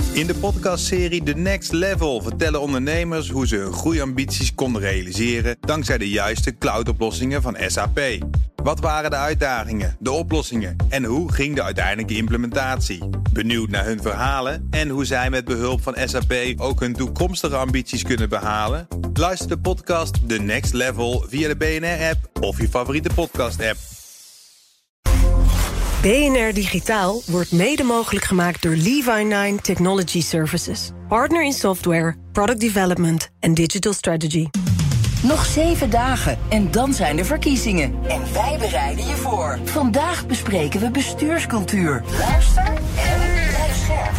In de podcastserie The Next Level vertellen ondernemers hoe ze hun groeiambities konden realiseren dankzij de juiste cloudoplossingen van SAP. Wat waren de uitdagingen, de oplossingen en hoe ging de uiteindelijke implementatie? Benieuwd naar hun verhalen en hoe zij met behulp van SAP ook hun toekomstige ambities kunnen behalen? Luister de podcast The Next Level via de BNR-app of je favoriete podcast-app. BNR Digitaal wordt mede mogelijk gemaakt door Levi9 Technology Services. Partner in software, product development en digital strategy. Nog 7 dagen en dan zijn de verkiezingen. En wij bereiden je voor. Vandaag bespreken we bestuurscultuur. Luister en blijf scherp.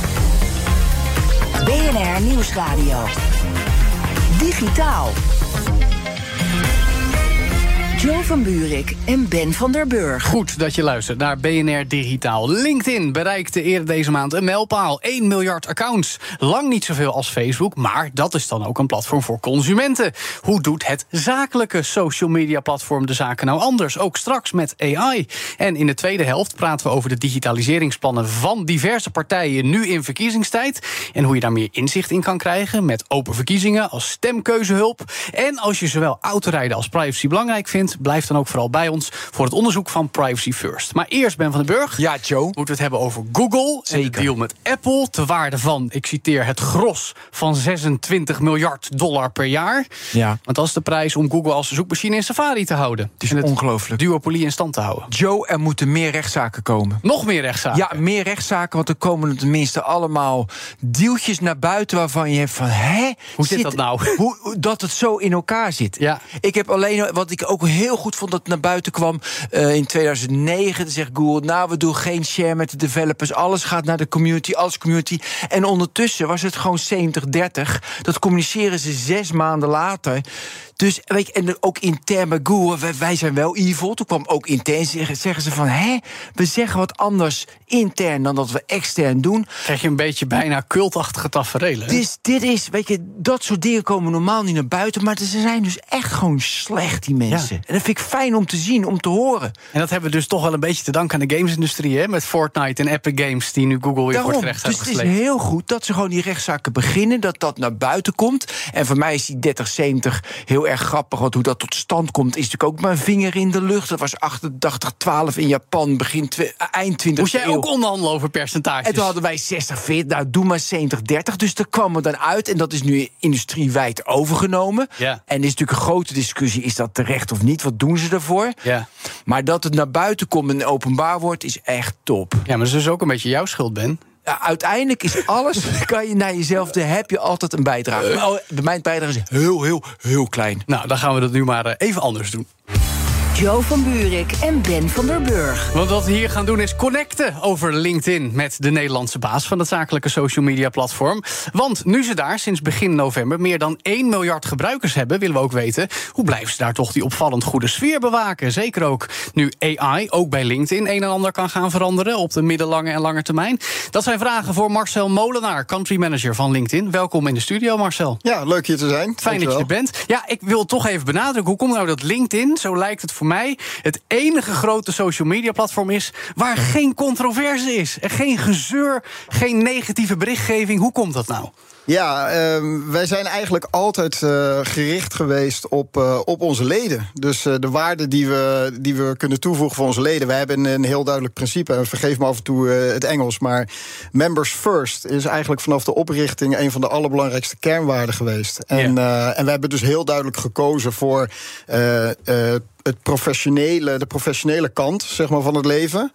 BNR Nieuwsradio. Digitaal. Jo van Buurik en Ben van der Burg. Goed dat je luistert naar BNR Digitaal. LinkedIn bereikte eerder deze maand een mijlpaal. 1 miljard accounts. Lang niet zoveel als Facebook, maar dat is dan ook een platform voor consumenten. Hoe doet het zakelijke social media platform de zaken nou anders? Ook straks met AI. En in de tweede helft praten we over de digitaliseringsplannen van diverse partijen nu in verkiezingstijd. En hoe je daar meer inzicht in kan krijgen met open verkiezingen als stemkeuzehulp. En als je zowel autorijden als privacy belangrijk vindt, blijf dan ook vooral bij ons voor het onderzoek van Privacy First. Maar eerst Ben van den Burg. Ja, Joe. Moeten we het hebben over Google. Zeker. En de deal met Apple. Te waarde van, ik citeer, het gros van $26 miljard per jaar. Ja. Want dat is de prijs om Google als zoekmachine in Safari te houden. Het is ongelooflijk. Duopolie in stand te houden. Joe, er moeten meer rechtszaken komen. Nog meer rechtszaken? Ja, meer rechtszaken, want er komen tenminste allemaal deeltjes naar buiten waarvan je hebt van, hè? Hoe zit dat nou? Dat het zo in elkaar zit. Ja. Ik heb alleen, wat ik ook heel goed vond dat het naar buiten kwam, in 2009, dan zegt Google, nou, we doen geen share met de developers, alles gaat naar de community, alles community. En ondertussen was het gewoon 70-30. Dat communiceren ze 6 maanden later. Dus, weet je, en ook intern bij Google, wij zijn wel evil. Toen kwam ook intern, zeggen ze van, hè, we zeggen wat anders intern dan dat we extern doen. Krijg je een beetje bijna cultachtige taferelen. Dus dit is, weet je, dat soort dingen komen normaal niet naar buiten, maar ze zijn dus echt gewoon slecht, die mensen. Ja. En dat vind ik fijn om te zien, om te horen. En dat hebben we dus toch wel een beetje te danken aan de gamesindustrie, hè? Met Fortnite en Epic Games, die nu Google weer voor het gerecht hebben gesleept. Dus het is heel goed dat ze gewoon die rechtszaken beginnen, dat naar buiten komt. En voor mij is die 3070 heel erg grappig, want hoe dat tot stand komt, is natuurlijk ook mijn vinger in de lucht. Dat was 88-12 in Japan, eind 20e Moest jij eeuw. ook onderhandelen over percentages? En toen hadden wij 60-40, nou doe maar 70-30. Dus daar kwam er dan uit, en dat is nu industriewijd overgenomen. Ja. En er is natuurlijk een grote discussie, is dat terecht of niet? Wat doen ze daarvoor? Ja. Maar dat het naar buiten komt en openbaar wordt, is echt top. Ja, maar dat is dus ook een beetje jouw schuld, Ben. Ja, uiteindelijk is alles, kan je naar jezelf, daar heb je altijd een bijdrage. Maar mijn bijdrage is heel klein. Nou, dan gaan we dat nu maar even anders doen. Jo van Buurik en Ben van der Burg. Want wat we hier gaan doen is connecten over LinkedIn met de Nederlandse baas van het zakelijke social media platform. Want nu ze daar sinds begin november meer dan 1 miljard gebruikers hebben, willen we ook weten, hoe blijven ze daar toch die opvallend goede sfeer bewaken? Zeker ook nu AI ook bij LinkedIn een en ander kan gaan veranderen op de middellange en lange termijn. Dat zijn vragen voor Marcel Molenaar, country manager van LinkedIn. Welkom in de studio, Marcel. Ja, leuk hier te zijn. Fijn dat je er bent. Ja, ik wil toch even benadrukken, hoe komt nou dat LinkedIn, zo lijkt het voor mij, het enige grote social media platform is waar geen controverse is. En geen gezeur, geen negatieve berichtgeving. Hoe komt dat nou? Ja, wij zijn eigenlijk altijd gericht geweest op onze leden. Dus de waarde die we kunnen toevoegen voor onze leden. Wij hebben een heel duidelijk principe. En vergeef me af en toe het Engels. Maar members first is eigenlijk vanaf de oprichting een van de allerbelangrijkste kernwaarden geweest. En we hebben dus heel duidelijk gekozen voor de professionele kant, zeg maar, van het leven.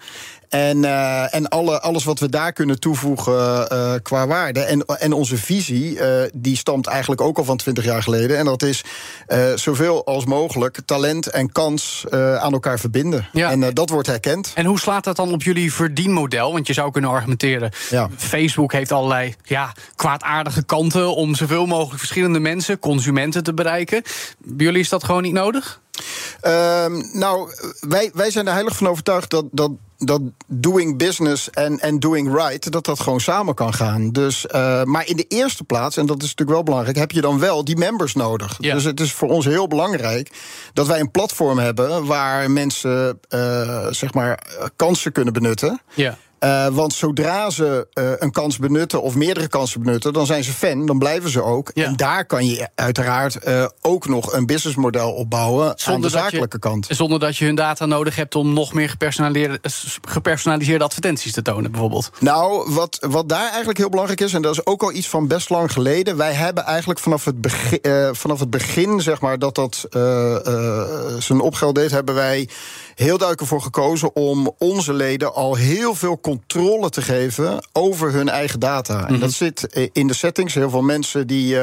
En alles wat we daar kunnen toevoegen qua waarde. En onze visie, die stamt eigenlijk ook al van 20 jaar geleden. En dat is zoveel als mogelijk talent en kans aan elkaar verbinden. Ja. En dat wordt herkend. En hoe slaat dat dan op jullie verdienmodel? Want je zou kunnen argumenteren, Facebook heeft allerlei kwaadaardige kanten om zoveel mogelijk verschillende mensen, consumenten te bereiken. Bij jullie is dat gewoon niet nodig? Nou, wij zijn er heilig van overtuigd dat dat doing business en doing right, dat gewoon samen kan gaan. Dus, maar in de eerste plaats, en dat is natuurlijk wel belangrijk, heb je dan wel die members nodig. Ja. Dus het is voor ons heel belangrijk dat wij een platform hebben waar mensen zeg maar kansen kunnen benutten. Ja. Want zodra ze een kans benutten of meerdere kansen benutten, dan zijn ze fan, dan blijven ze ook. Ja. En daar kan je uiteraard ook nog een businessmodel opbouwen aan de zakelijke kant. Zonder dat je hun data nodig hebt om nog meer gepersonaliseerde advertenties te tonen, bijvoorbeeld. Nou, wat daar eigenlijk heel belangrijk is, en dat is ook al iets van best lang geleden, wij hebben eigenlijk vanaf het begin, zeg maar, dat zijn opgeld deed, hebben wij heel duidelijk ervoor gekozen om onze leden al heel veel controle te geven over hun eigen data. En dat zit in de settings. Heel veel mensen die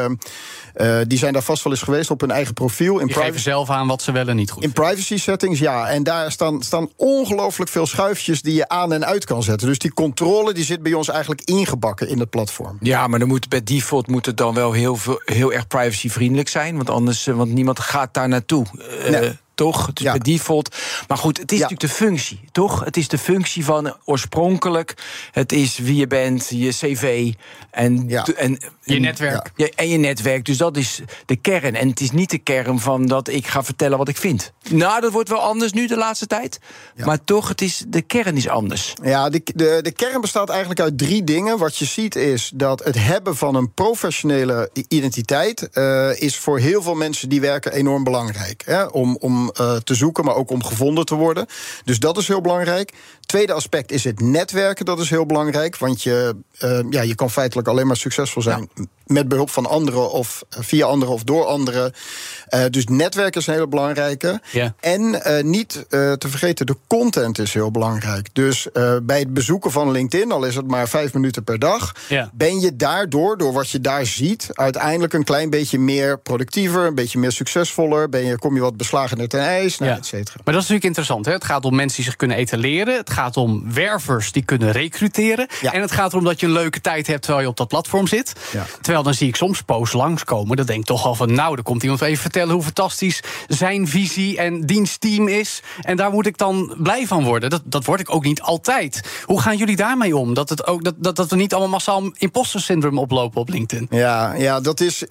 zijn daar vast wel eens geweest op hun eigen profiel. Die geven zelf aan wat ze wel en niet goed vinden. In privacy settings, ja. En daar staan ongelooflijk veel schuifjes die je aan en uit kan zetten. Dus die controle die zit bij ons eigenlijk ingebakken in het platform. Ja, maar dan bij default moet het dan wel heel erg privacyvriendelijk zijn. Want niemand gaat daar naartoe. Nee. Toch? Het is bij default. Maar goed, het is natuurlijk de functie, toch? Het is de functie van oorspronkelijk. Het is wie je bent, je cv en je netwerk. Ja, en je netwerk. Dus dat is de kern. En het is niet de kern van dat ik ga vertellen wat ik vind. Nou, dat wordt wel anders nu de laatste tijd. Ja. Maar toch, de kern is anders. Ja, de kern bestaat eigenlijk uit 3 dingen. Wat je ziet is dat het hebben van een professionele identiteit is voor heel veel mensen die werken enorm belangrijk. Hè? Om te zoeken, maar ook om gevonden te worden. Dus dat is heel belangrijk. Tweede aspect is het netwerken, dat is heel belangrijk. Want je kan feitelijk alleen maar succesvol zijn met behulp van anderen of via anderen of door anderen. Dus netwerken is een hele belangrijke. Ja. En niet te vergeten, de content is heel belangrijk. Dus bij het bezoeken van LinkedIn, al is het maar 5 minuten per dag, ben je daardoor, door wat je daar ziet, uiteindelijk een klein beetje meer productiever, een beetje meer succesvoller, kom je wat beslagener ten ijs, et cetera. Maar dat is natuurlijk interessant, hè? Het gaat om mensen die zich kunnen etaleren. Het gaat om wervers die kunnen recruteren. Ja. En het gaat erom dat je een leuke tijd hebt terwijl je op dat platform zit. Ja. Terwijl dan zie ik soms posts langskomen. Dan denk ik toch al van, nou, dan komt iemand even vertellen hoe fantastisch zijn visie en dienstteam is. En daar moet ik dan blij van worden. Dat word ik ook niet altijd. Hoe gaan jullie daarmee om? Dat we niet allemaal massaal imposter syndrome oplopen op LinkedIn. Ja, dat is.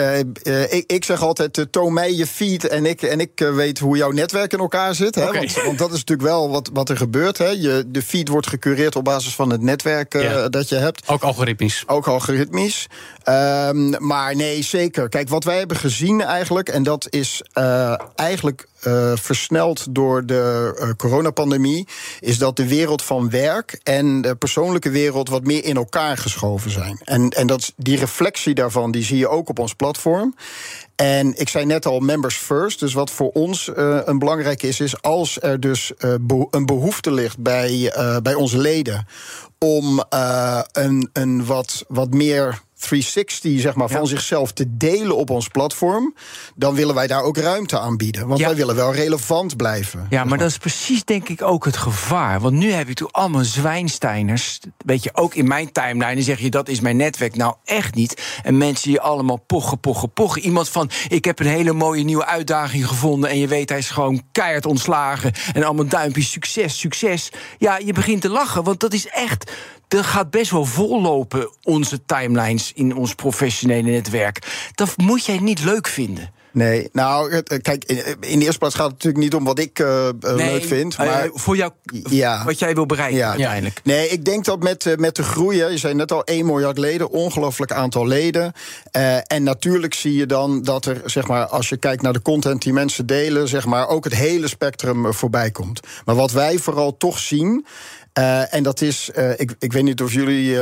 Ik zeg altijd: toon mij je feed en ik weet hoe jouw netwerk in elkaar zit. Hè? Okay. Want dat is natuurlijk wel wat er gebeurt. Hè? De feed wordt gecureerd op basis van het netwerk dat je hebt. Ook algoritmisch. Maar nee, zeker. Kijk, wat wij hebben gezien eigenlijk, en dat is eigenlijk versneld door de coronapandemie, is dat de wereld van werk en de persoonlijke wereld wat meer in elkaar geschoven zijn. En die reflectie daarvan, die zie je ook op ons platform. En ik zei net al, members first. Dus wat voor ons een belangrijk is als er dus een behoefte ligt bij onze leden om een wat meer 360, zeg maar, van zichzelf te delen op ons platform, dan willen wij daar ook ruimte aan bieden. Want wij willen wel relevant blijven. Ja, maar dat is precies, denk ik, ook het gevaar. Want nu heb je toch allemaal zwijnsteiners. Weet je, ook in mijn timeline, dan zeg je, dat is mijn netwerk. Nou, echt niet. En mensen die allemaal pochen. Iemand van, ik heb een hele mooie nieuwe uitdaging gevonden, en je weet, hij is gewoon keihard ontslagen. En allemaal duimpjes, succes. Ja, je begint te lachen, want dat is echt, dat gaat best wel vollopen, onze timelines in ons professionele netwerk. Dat moet jij niet leuk vinden. Nee, nou, kijk, in de eerste plaats gaat het natuurlijk niet om wat ik leuk vind. Maar voor jou, wat jij wil bereiken uiteindelijk. Nee, ik denk dat met de groei, je zei net al 1 miljard leden, ongelooflijk aantal leden. En natuurlijk zie je dan dat er, zeg maar, als je kijkt naar de content die mensen delen, zeg maar, ook het hele spectrum voorbij komt. Maar wat wij vooral toch zien, en dat is, ik weet niet of jullie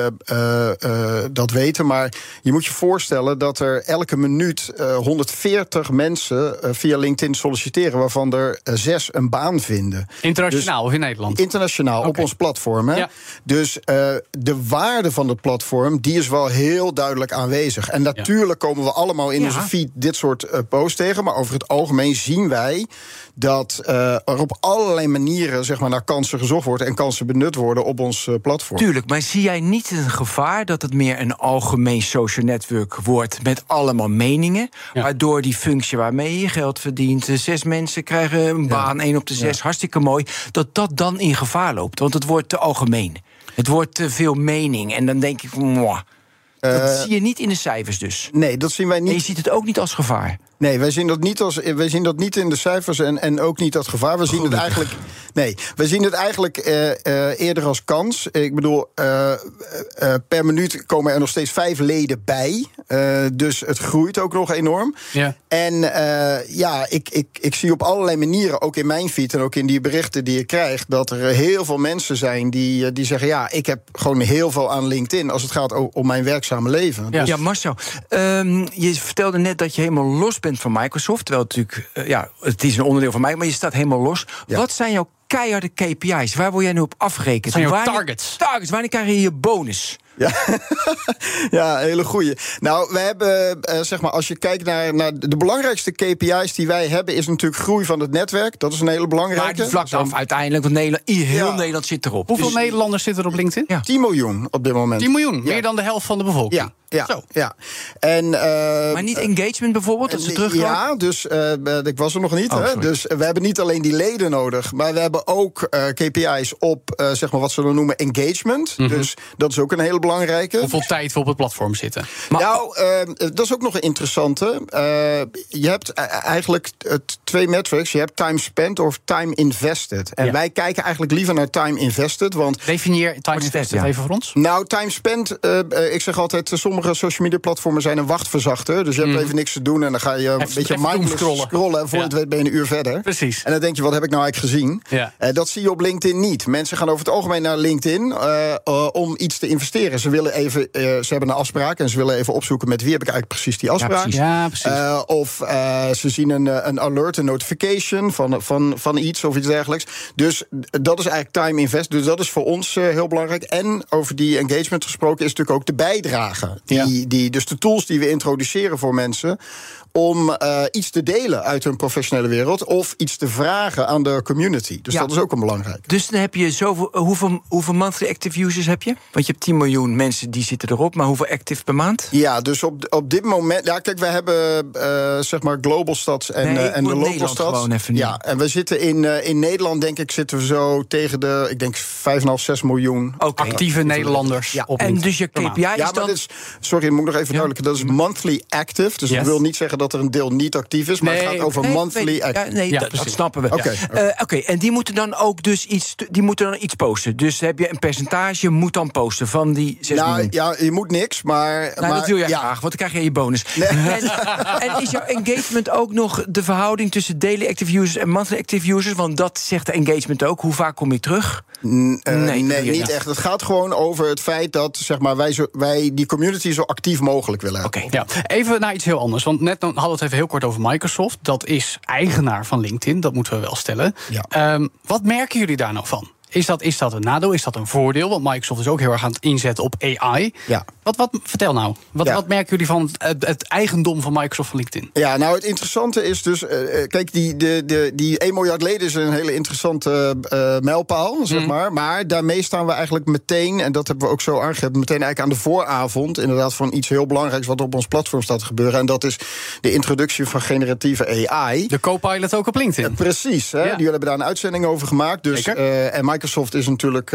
dat weten, maar je moet je voorstellen dat er elke minuut 140 mensen via LinkedIn solliciteren, waarvan er 6 een baan vinden. Internationaal of in Nederland? Internationaal, op ons platform. Hè? Ja. Dus de waarde van het platform, die is wel heel duidelijk aanwezig. En natuurlijk komen we allemaal in onze feed dit soort posts tegen, maar over het algemeen zien wij dat er op allerlei manieren zeg maar, naar kansen gezocht wordt en kansen benut worden op ons platform. Tuurlijk, maar zie jij niet een gevaar dat het meer een algemeen social network wordt met allemaal meningen, waardoor die functie waarmee je geld verdient, 6 mensen krijgen een baan, 1 op de 6, hartstikke mooi, dat dan in gevaar loopt, want het wordt te algemeen. Het wordt te veel mening en dan denk ik, dat zie je niet in de cijfers dus. Nee, dat zien wij niet. En je ziet het ook niet als gevaar. Nee, wij zien dat niet in de cijfers en ook niet als gevaar. We zien het eigenlijk eerder als kans. Ik bedoel, per minuut komen er nog steeds 5 leden bij. Dus het groeit ook nog enorm. Ja. En ik zie op allerlei manieren, ook in mijn feed en ook in die berichten die ik krijg, dat er heel veel mensen zijn die zeggen, ja, ik heb gewoon heel veel aan LinkedIn als het gaat om mijn werkzame leven. Ja, dus Marcel, je vertelde net dat je helemaal los bent van Microsoft, terwijl het natuurlijk, het is een onderdeel van mij, maar je staat helemaal los. Ja. Wat zijn jouw keiharde KPI's? Waar word jij nu op afgerekend? Zijn jouw targets? Wanneer krijg je je bonus? Ja, ja, hele goeie. Nou, we hebben, zeg maar, als je kijkt naar de belangrijkste KPI's die wij hebben, is natuurlijk groei van het netwerk. Dat is een hele belangrijke. Maar die vlakt af uiteindelijk, want Nederland zit erop. Hoeveel Nederlanders zitten er op LinkedIn? Ja. 10 miljoen op dit moment. 10 miljoen, meer dan de helft van de bevolking. Ja. En, maar niet engagement bijvoorbeeld, dat ze terugkomen? Ja, dus ik was er nog niet. Dus we hebben niet alleen die leden nodig, maar we hebben ook KPI's op zeg maar wat ze dan noemen engagement. Mm-hmm. Dus dat is ook een hele belangrijke. Hoeveel tijd we op het platform zitten? Dat is ook nog een interessante. Je hebt eigenlijk 2 metrics. Je hebt time spent of time invested. En wij kijken eigenlijk liever naar time invested. Want definieer time invested even voor ons. Nou, time spent, ik zeg altijd, sommige social media platformen zijn een wachtverzachter. Dus je hebt even niks te doen en dan ga je een beetje mindless scrollen. En voor je het weet ben je een uur verder. Precies. En dan denk je, wat heb ik nou eigenlijk gezien? Ja. Dat zie je op LinkedIn niet. Mensen gaan over het algemeen naar LinkedIn om iets te investeren. Ze willen even, ze hebben een afspraak en ze willen even opzoeken met wie heb ik eigenlijk precies die afspraak. Ja, precies. Of ze zien een alert, een notification van iets of iets dergelijks. Dus dat is eigenlijk time invest. Dus dat is voor ons heel belangrijk. En over die engagement gesproken is natuurlijk ook de bijdrage. Dus de tools die we introduceren voor mensen om iets te delen uit hun professionele wereld of iets te vragen aan de community. Dus dat is ook een belangrijk. Dus dan heb je zoveel. Hoeveel monthly active users heb je? Want je hebt 10 miljoen mensen die zitten erop, maar hoeveel active per maand? Ja, dus op dit moment. Ja, kijk, wij hebben zeg maar global stats en de local stats. Ja, en we zitten in Nederland, denk ik, zitten we zo tegen de, ik denk 5,5, 6 miljoen actieve Nederlanders. Ja. En dus je KPI is dan. Sorry, moet ik nog even verduidelijken. Dat is monthly active. Dus dat wil niet zeggen dat er een deel niet actief is, maar het gaat over monthly active. Dat snappen we. Oké, en die moeten dan ook dus iets posten. Dus heb je een percentage, moet dan posten van die 6 miljoen. Ja, je moet niks, maar dat wil je graag, want dan krijg je je bonus. Nee. En is jouw engagement ook nog de verhouding tussen daily active users en monthly active users? Want dat zegt de engagement ook. Hoe vaak kom je terug? Nee, niet echt. Het gaat gewoon over het feit dat zeg maar, wij die community zo actief mogelijk willen hebben. Ja. Even naar iets heel anders. Want net hadden we het even heel kort over Microsoft. Dat is eigenaar van LinkedIn, dat moeten we wel stellen. Ja. Wat merken jullie daar nou van? Is dat een nadeel? Is dat een voordeel? Want Microsoft is ook heel erg aan het inzetten op AI. Ja. Vertel nou. Wat merken jullie van het eigendom van Microsoft van LinkedIn? Ja, nou het interessante is dus, kijk, die 1 miljard leden is een hele interessante mijlpaal, zeg maar. Maar daarmee staan we eigenlijk meteen, en dat hebben we ook zo aangegeven, meteen eigenlijk aan de vooravond, inderdaad, van iets heel belangrijks wat op ons platform staat te gebeuren. En dat is de introductie van generatieve AI. De Copilot ook op LinkedIn. Precies, hè? Jullie hebben daar een uitzending over gemaakt. Dus, en Microsoft is natuurlijk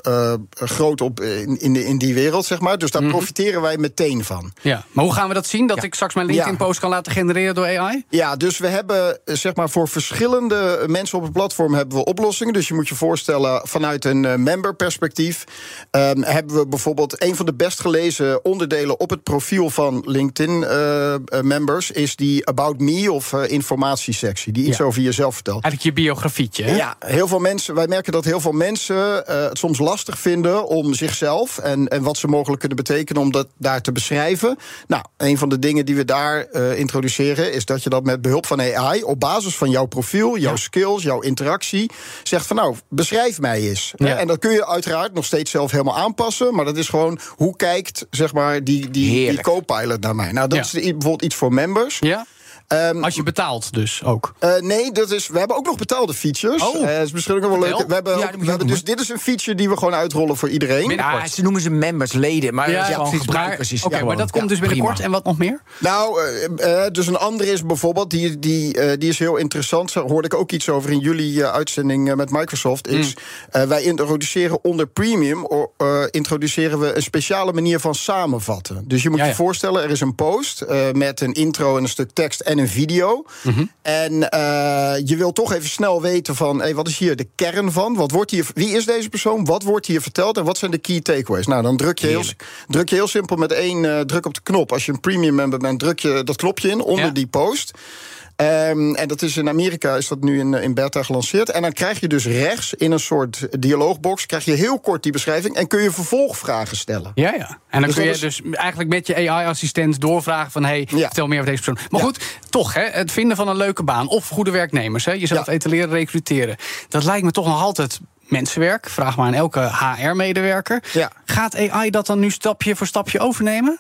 groot op in die wereld, zeg maar. Dus daar profiteren wij meteen van. Ja, maar hoe gaan we dat zien? Dat ik straks mijn LinkedIn-post kan laten genereren door AI? Ja, dus we hebben, zeg maar, voor verschillende mensen op het platform hebben we oplossingen. Dus je moet je voorstellen, vanuit een member-perspectief hebben we bijvoorbeeld een van de best gelezen onderdelen op het profiel van LinkedIn-members is die About Me of informatiesectie, die iets over jezelf vertelt. Eigenlijk je biografietje, hè? Ja, heel veel mensen, wij merken dat heel veel mensen het soms lastig vinden om zichzelf en wat ze mogelijk kunnen betekenen om dat daar te beschrijven. Nou, een van de dingen die we daar introduceren is dat je dat met behulp van AI op basis van jouw profiel, jouw skills, jouw interactie zegt van nou, beschrijf mij eens. Ja. En dat kun je uiteraard nog steeds zelf helemaal aanpassen, maar dat is gewoon hoe kijkt zeg maar die Copilot naar mij. Nou, dat is bijvoorbeeld iets voor members. Ja. Als je betaalt dus ook? Nee, we hebben ook nog betaalde features. Dat is misschien ook nog wel leuk. We hebben dus dit is een feature die we gewoon uitrollen voor iedereen. Ja, ze noemen ze members, leden. Maar gebruikers is maar dat komt dus binnenkort. Prima. En wat nog meer? Nou, dus een andere is bijvoorbeeld, die is heel interessant. Daar hoorde ik ook iets over in jullie uitzending met Microsoft. Wij introduceren onder Premium introduceren we een speciale manier van samenvatten. Dus je moet je voorstellen, er is een post met een intro en een stuk tekst en een video. En je wil toch even snel weten van, wat is hier de kern van? Wie is deze persoon? Wat wordt hier verteld? En wat zijn de key takeaways? Nou, dan druk je heel simpel met één druk op de knop. Als je een premium member bent, druk je dat knopje in onder die post. En dat is in Amerika is dat nu in beta gelanceerd. En dan krijg je dus rechts in een soort dialoogbox krijg je heel kort die beschrijving en kun je vervolgvragen stellen. Ja. En dan kun je dus eigenlijk met je AI-assistent doorvragen van vertel meer over deze persoon. Maar goed, toch, het vinden van een leuke baan of goede werknemers, jezelf etaleren, recruteren. Dat lijkt me toch nog altijd mensenwerk. Vraag maar aan elke HR-medewerker. Gaat AI dat dan nu stapje voor stapje overnemen?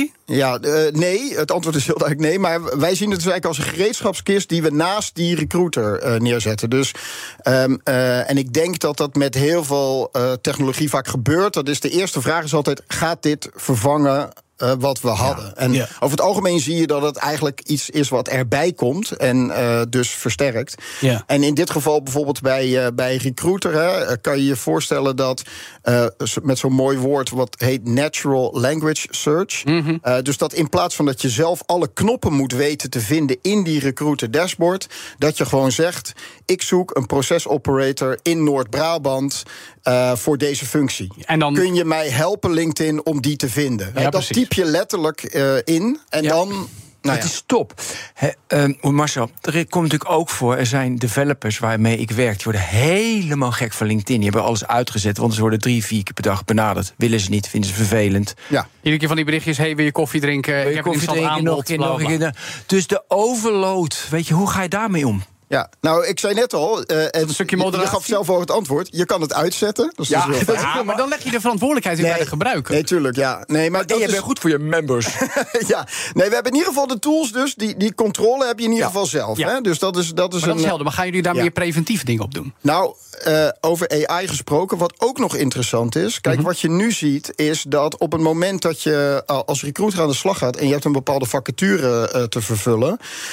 Nee, het antwoord is heel duidelijk nee. Maar wij zien het dus eigenlijk als een gereedschapskist die we naast die recruiter neerzetten. Dus, en ik denk dat dat met heel veel technologie vaak gebeurt. Dat is de eerste vraag is altijd, gaat dit vervangen wat we hadden? En over het algemeen zie je dat het eigenlijk iets is wat erbij komt en dus versterkt. En in dit geval bijvoorbeeld bij recruiter kan je je voorstellen dat met zo'n mooi woord wat heet natural language search. Dus dat in plaats van dat je zelf alle knoppen moet weten te vinden in die recruiter dashboard, dat je gewoon zegt, ik zoek een procesoperator in Noord-Brabant voor deze functie. En dan kun je mij helpen, LinkedIn, om die te vinden. Dat typ je letterlijk in en dan. Het is top. Marcel, er komt natuurlijk ook voor, er zijn developers waarmee ik werk, die worden helemaal gek van LinkedIn. Die hebben alles uitgezet, want ze worden 3-4 keer per dag benaderd. Willen ze niet, vinden ze vervelend. Iedere keer van die berichtjes, wil je koffie drinken? Wil je koffie drinken, nog een keer. Dus de overload, weet je, hoe ga je daarmee om? Ja, nou, ik zei net al, een stukje moderatie. Je gaf zelf al het antwoord. Je kan het uitzetten. Dus maar dan leg je de verantwoordelijkheid in bij de gebruiker. Nee, tuurlijk, ja. Nee, maar je bent goed voor je members. We hebben in ieder geval de tools, dus die controle heb je in ieder geval zelf. Hè? Dus dat is helder. Maar gaan jullie daar meer preventieve dingen op doen? Nou, over AI gesproken, wat ook nog interessant is. Kijk, wat je nu ziet, is dat op het moment dat je als recruiter aan de slag gaat en je hebt een bepaalde vacature te vervullen,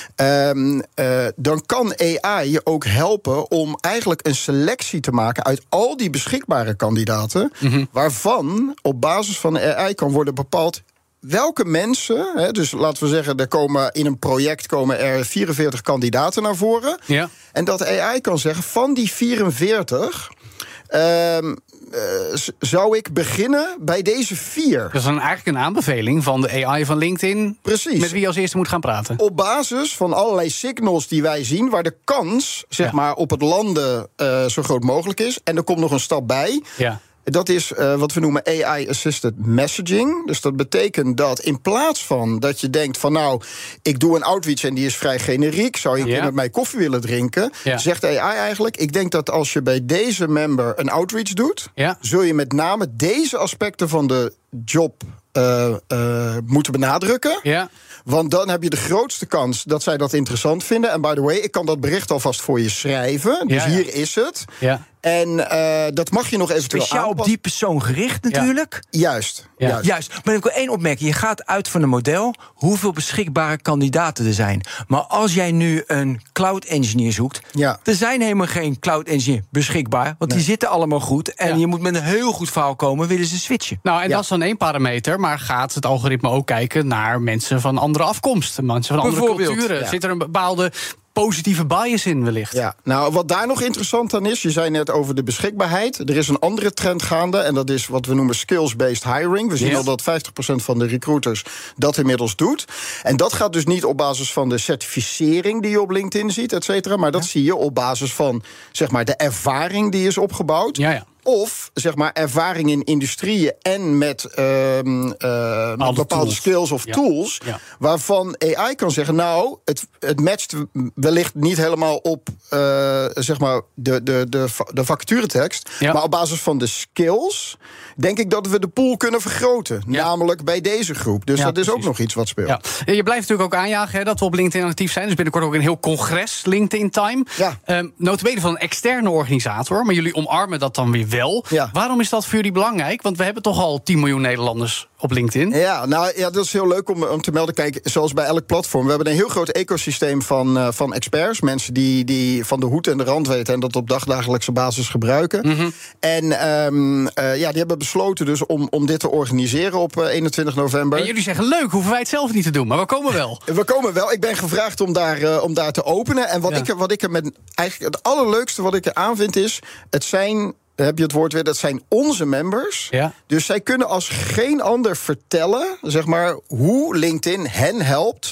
dan kan AI je ook helpen om eigenlijk een selectie te maken uit al die beschikbare kandidaten, waarvan op basis van de AI kan worden bepaald welke mensen, dus laten we zeggen, in een project komen er 44 kandidaten naar voren. En dat AI kan zeggen, van die 44 zou ik beginnen bij deze 4. Dat is dan eigenlijk een aanbeveling van de AI van LinkedIn. Precies. Met wie je als eerste moet gaan praten. Op basis van allerlei signals die wij zien, waar de kans op het landen zo groot mogelijk is. En er komt nog een stap bij. Dat is wat we noemen AI-assisted messaging. Dus dat betekent dat in plaats van dat je denkt van nou, ik doe een outreach en die is vrij generiek, zou je een keer met mij koffie willen drinken, zegt AI eigenlijk, ik denk dat als je bij deze member een outreach doet, zul je met name deze aspecten van de job moeten benadrukken. Want dan heb je de grootste kans dat zij dat interessant vinden. En by the way, ik kan dat bericht alvast voor je schrijven. Dus hier is het. En dat mag je nog eventueel speciaal op die persoon gericht natuurlijk. Juist. Maar dan heb ik wel één opmerking. Je gaat uit van een model hoeveel beschikbare kandidaten er zijn. Maar als jij nu een cloud engineer zoekt, er zijn helemaal geen cloud engineer beschikbaar. Want die zitten allemaal goed. En je moet met een heel goed verhaal komen, willen ze switchen. Nou, en dat is dan één parameter. Maar gaat het algoritme ook kijken naar mensen van andere afkomst? Mensen van andere culturen? Zit er een bepaalde positieve bias in wellicht? Ja, nou, wat daar nog interessant aan is, je zei net over de beschikbaarheid. Er is een andere trend gaande en dat is wat we noemen skills-based hiring. We zien al dat 50% van de recruiters dat inmiddels doet. En dat gaat dus niet op basis van de certificering die je op LinkedIn ziet, et cetera, maar dat zie je op basis van, zeg maar, de ervaring die is opgebouwd. Of, zeg maar, ervaring in industrieën en met bepaalde skills of tools, waarvan AI kan zeggen, nou, het matcht wellicht niet helemaal op zeg maar de vacaturetekst, maar op basis van de skills denk ik dat we de pool kunnen vergroten. Namelijk bij deze groep. Dus dat is ook nog iets wat speelt. Ja. Je blijft natuurlijk ook aanjagen dat we op LinkedIn actief zijn. Dus binnenkort ook een heel congres LinkedIn Time. Nota bene van een externe organisator. Maar jullie omarmen dat dan weer wel. Ja. Waarom is dat voor jullie belangrijk? Want we hebben toch al 10 miljoen Nederlanders op LinkedIn. Ja, dat is heel leuk om te melden. Kijk, zoals bij elk platform. We hebben een heel groot ecosysteem van experts. Mensen die van de hoed en de rand weten en dat op dagdagelijkse basis gebruiken. Mm-hmm. En die hebben besloten dus om dit te organiseren op 21 november. En jullie zeggen, leuk, hoeven wij het zelf niet te doen. Maar we komen wel. We komen wel. Ik ben gevraagd om daar te openen. En wat ik er met eigenlijk het allerleukste wat ik er aan vind is, het zijn, heb je het woord weer, dat zijn onze members. Ja. Dus zij kunnen als geen ander vertellen, zeg maar, hoe LinkedIn hen helpt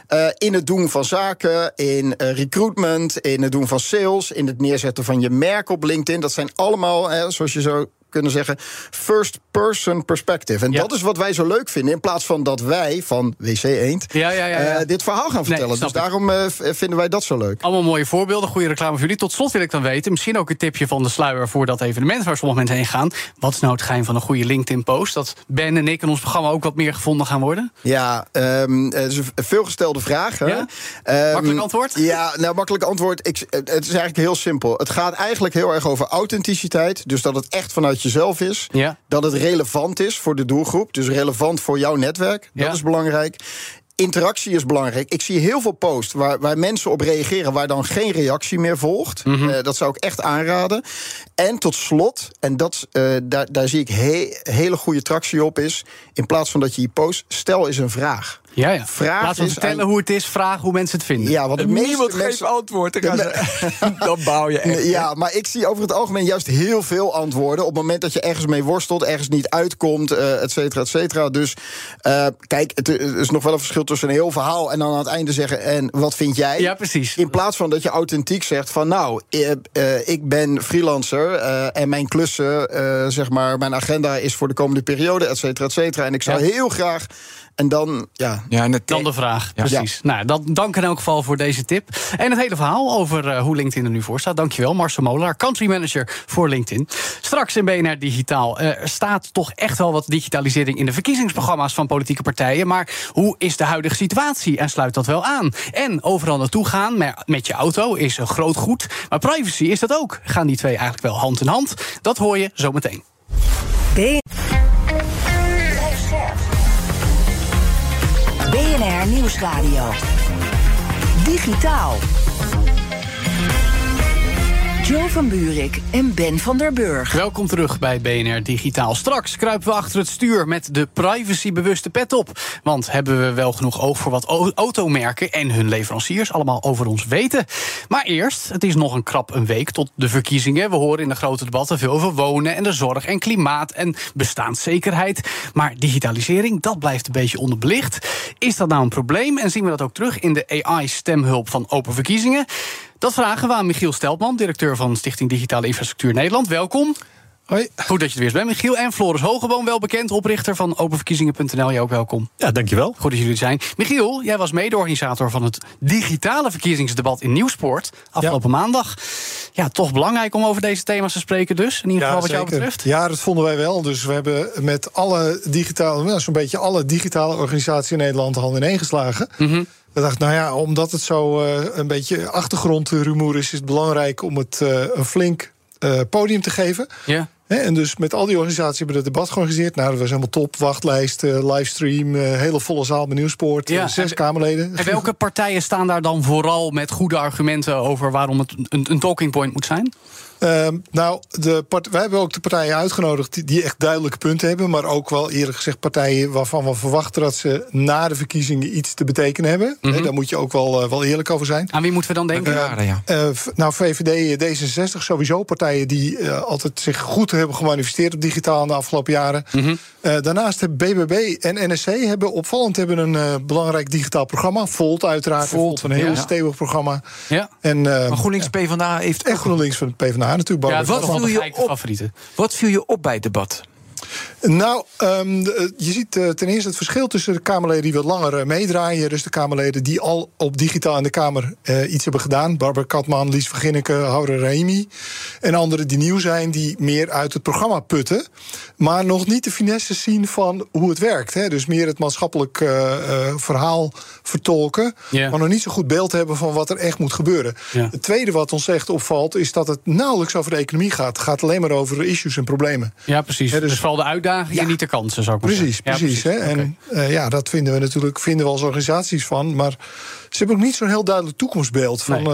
in het doen van zaken, in recruitment, in het doen van sales, in het neerzetten van je merk op LinkedIn. Dat zijn allemaal, zoals je zo kunnen zeggen, first-person perspective. En dat is wat wij zo leuk vinden, in plaats van dat wij van WC Eend dit verhaal gaan vertellen. Dus daarom vinden wij dat zo leuk. Allemaal mooie voorbeelden, goede reclame voor jullie. Tot slot wil ik dan weten, misschien ook een tipje van de sluier voor dat evenement waar sommige mensen heen gaan. Wat is nou het geheim van een goede LinkedIn-post? Dat Ben en ik in ons programma ook wat meer gevonden gaan worden? Ja, dus veelgestelde vragen. Ja? Makkelijk antwoord? Ja, nou, makkelijk antwoord. Het is eigenlijk heel simpel. Het gaat eigenlijk heel erg over authenticiteit. Dus dat het echt vanuit jezelf is. Ja. Dat het relevant is voor de doelgroep. Dus relevant voor jouw netwerk. Dat is belangrijk. Interactie is belangrijk. Ik zie heel veel posts waar mensen op reageren, waar dan geen reactie meer volgt. Mm-hmm. Dat zou ik echt aanraden. En tot slot, en daar zie ik hele goede tractie op, is in plaats van dat je post, stel eens een vraag. Ja. Laten we vertellen hoe het is, vragen hoe mensen het vinden. Ja, want niemand geeft antwoord. Dan bouw je echt. Ja, maar ik zie over het algemeen juist heel veel antwoorden op het moment dat je ergens mee worstelt, ergens niet uitkomt, et cetera, et cetera. Dus kijk, het is nog wel een verschil tussen een heel verhaal en dan aan het einde zeggen, en wat vind jij? Ja, precies. In plaats van dat je authentiek zegt van, nou, ik ben freelancer en mijn klussen, zeg maar, mijn agenda is voor de komende periode, et cetera, et cetera. En ik zou heel graag. En dan, dan de vraag, precies. Ja. Nou, dank in elk geval voor deze tip. En het hele verhaal over hoe LinkedIn er nu voor staat. Dankjewel, Marcel Molenaar, country manager voor LinkedIn. Straks in BNR Digitaal staat toch echt wel wat digitalisering in de verkiezingsprogramma's van politieke partijen. Maar hoe is de huidige situatie en sluit dat wel aan? En overal naartoe gaan met je auto is een groot goed. Maar privacy is dat ook. Gaan die twee eigenlijk wel hand in hand? Dat hoor je zo meteen. BNR Nieuwsradio. Digitaal. Jo van Buurik en Ben van der Burg. Welkom terug bij BNR Digitaal. Straks kruipen we achter het stuur met de privacybewuste pet op. Want hebben we wel genoeg oog voor wat automerken en hun leveranciers allemaal over ons weten? Maar eerst, het is nog een week tot de verkiezingen. We horen in de grote debatten veel over wonen en de zorg en klimaat en bestaanszekerheid. Maar digitalisering, dat blijft een beetje onderbelicht. Is dat nou een probleem? En zien we dat ook terug in de AI-stemhulp van Open Verkiezingen? Dat vragen we aan Michiel Steltman, directeur van Stichting Digitale Infrastructuur Nederland. Welkom. Hoi. Goed dat je er weer bent, Michiel. En Floris Hogeboom, wel bekend, oprichter van openverkiezingen.nl. Jij ook welkom. Ja, dankjewel. Goed dat jullie er zijn. Michiel, jij was mede-organisator van het digitale verkiezingsdebat in Nieuwsport afgelopen maandag. Ja, toch belangrijk om over deze thema's te spreken dus, in ieder geval wat jou betreft. Ja, dat vonden wij wel. Dus we hebben met alle digitale, zo'n beetje alle digitale organisaties in Nederland de hand ineen geslagen. Mm-hmm. We dachten, omdat het zo een beetje achtergrondrumoer is het belangrijk om het een flink podium te geven. Ja. En dus met al die organisaties hebben we het debat georganiseerd. Nou, dat was helemaal top. Wachtlijst, livestream, hele volle zaal bij Nieuwsport. 6 Kamerleden. En welke partijen staan daar dan vooral met goede argumenten over waarom het een talking point moet zijn? Wij hebben ook de partijen uitgenodigd die echt duidelijke punten hebben. Maar ook wel eerlijk gezegd partijen waarvan we verwachten dat ze na de verkiezingen iets te betekenen hebben. Mm-hmm. Daar moet je ook wel eerlijk over zijn. Aan wie moeten we dan denken? VVD, D66 sowieso. Partijen die altijd zich goed hebben gemanifesteerd op digitaal in de afgelopen jaren. Mm-hmm. Daarnaast hebben BBB en NSC hebben een belangrijk digitaal programma. Volt uiteraard. Volt een heel stevig programma. Ja. Maar GroenLinks PvdA heeft echt GroenLinks van PvdA natuurlijk. Ja, wat viel je op bij het debat? Nou, je ziet ten eerste het verschil tussen de Kamerleden die wat langer meedraaien. Dus de Kamerleden die al op digitaal in de Kamer iets hebben gedaan. Barbara Katman, Lies van Ginneke, Haure Rahimi. En anderen die nieuw zijn, die meer uit het programma putten. Maar nog niet de finesses zien van hoe het werkt. Hè. Dus meer het maatschappelijk verhaal vertolken. Yeah. Maar nog niet zo goed beeld hebben van wat er echt moet gebeuren. Yeah. Het tweede wat ons echt opvalt is dat het nauwelijks over de economie gaat. Het gaat alleen maar over issues en problemen. Ja, precies. Dus vooral de uitdagingen en niet de kansen, zou ik maar zeggen. Precies. Hè? Okay. En dat vinden we als organisaties van. Maar ze hebben ook niet zo'n heel duidelijk toekomstbeeld. Van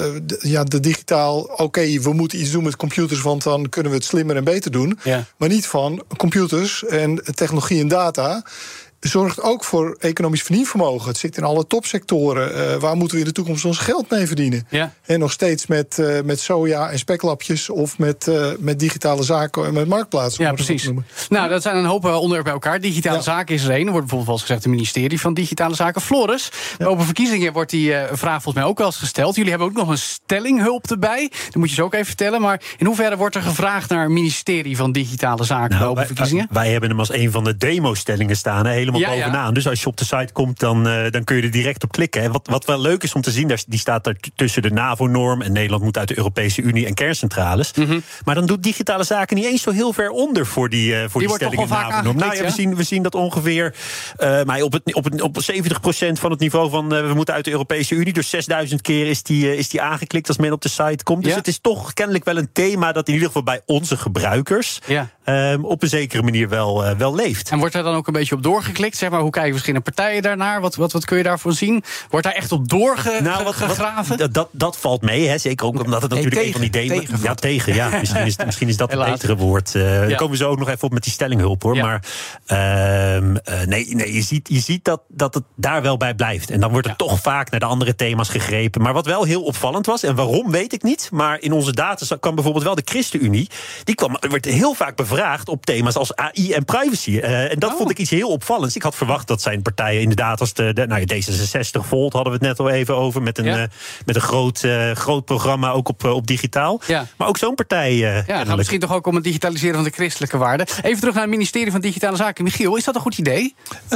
de digitaal, we moeten iets doen met computers, want dan kunnen we het slimmer en beter doen. Ja. Maar niet van computers en technologie en data zorgt ook voor economisch verdienvermogen. Het zit in alle topsectoren. Waar moeten we in de toekomst ons geld mee verdienen? Ja. En nog steeds met soja en speklapjes of met digitale zaken en met marktplaatsen. Ja, precies. Nou, dat zijn een hoop onderwerpen bij elkaar. Digitale zaken is er één. Er wordt bijvoorbeeld wel eens gezegd het ministerie van Digitale Zaken. Floris, over verkiezingen wordt die vraag volgens mij ook wel eens gesteld. Jullie hebben ook nog een stellinghulp erbij. Dat moet je zo ook even vertellen. Maar in hoeverre wordt er gevraagd naar het ministerie van Digitale Zaken over verkiezingen? Wij hebben hem als een van de demo-stellingen staan. Helemaal bovenaan. Ja. Dus als je op de site komt, dan kun je er direct op klikken. En wat wel leuk is om te zien, die staat er tussen de NAVO-norm en Nederland moet uit de Europese Unie en kerncentrales. Mm-hmm. Maar dan doet Digitale Zaken niet eens zo heel ver onder voor die stelling in NAVO-norm. Nou ja, we zien dat ongeveer maar op 70% van het niveau van we moeten uit de Europese Unie. Dus 6000 keer is die aangeklikt als men op de site komt. Dus het is toch kennelijk wel een thema dat in ieder geval bij onze gebruikers op een zekere manier wel leeft. En wordt daar dan ook een beetje op doorgeklikt? Zeg maar, hoe kijken verschillende partijen daarnaar? Wat kun je daarvoor zien? Wordt daar echt op doorgegraven? Dat valt mee, hè? Zeker ook omdat het natuurlijk een van die tegen. Misschien is dat het betere woord. Daar komen we zo ook nog even op met die stellinghulp, hoor. Ja. Maar je ziet dat het daar wel bij blijft. En dan wordt er toch vaak naar de andere thema's gegrepen. Maar wat wel heel opvallend was, en waarom weet ik niet, maar in onze data kwam bijvoorbeeld wel de ChristenUnie. Werd heel vaak bevraagd op thema's als AI en privacy. En dat vond ik iets heel opvallends. Ik had verwacht dat zijn partijen inderdaad als D66 Volt hadden we het net al even over, met een groot programma ook op digitaal. Ja. Maar ook zo'n partij. Het gaat misschien toch ook om het digitaliseren van de christelijke waarden. Even terug naar het ministerie van Digitale Zaken. Michiel, is dat een goed idee?